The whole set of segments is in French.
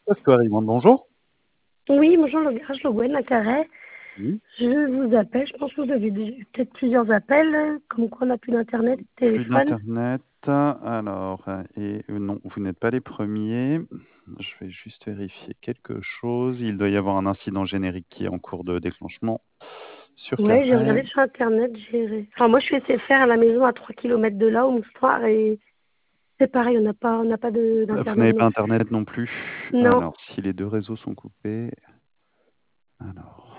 Pasquarelli, bonjour. Oui, bonjour, le garage Le Guen, l'intérêt. Oui, Je vous appelle, je pense que vous avez eu peut-être plusieurs appels, comme quoi on n'a plus d'internet, plus téléphone. d'internet. Alors, non, vous n'êtes pas les premiers. Je vais juste vérifier quelque chose. Il doit y avoir un incident générique qui est en cours de déclenchement sur Ouais, j'ai Carré. regardé sur internet, Enfin, moi je suis SFR à la maison à 3 kilomètres de là, au Moustoir, et c'est pareil, on n'a pas Vous d'internet n'avez non pas plus. internet non plus. Non. Alors, si les deux réseaux sont coupés. Alors,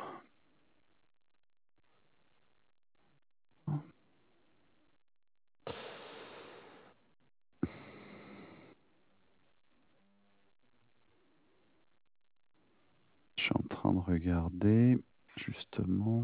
je suis en train de regarder, justement.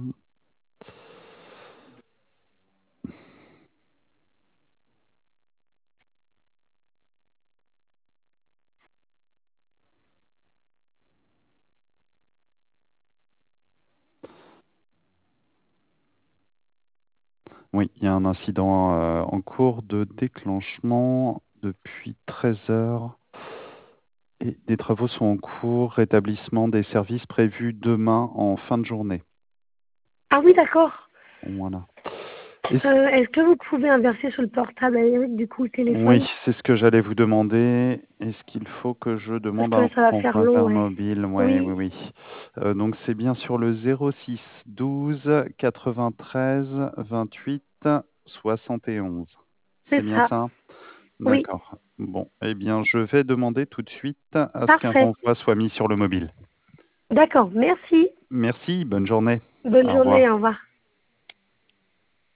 Oui, il y a un incident en cours de déclenchement depuis 13 heures. Et des travaux sont en cours, rétablissement des services prévus demain en fin de journée. Ah oui, d'accord. Voilà. Est-ce que vous pouvez inverser sur le portable à Eric, du coup, le Oui, téléphone? c'est ce que j'allais vous demander. Est-ce qu'il faut que je Parce demande que un là, ça va faire long, transfert ouais. mobile? Oui, oui, Oui, oui. Donc c'est bien sur le 06 12 93 28 71. C'est c'est bien ça. ça? Oui, D'accord. Bon, eh bien, je vais demander tout de suite à ce qu'un parfait. renvoi soit mis sur le mobile. D'accord, merci. Merci, bonne journée. Bonne Au journée, revoir. au revoir.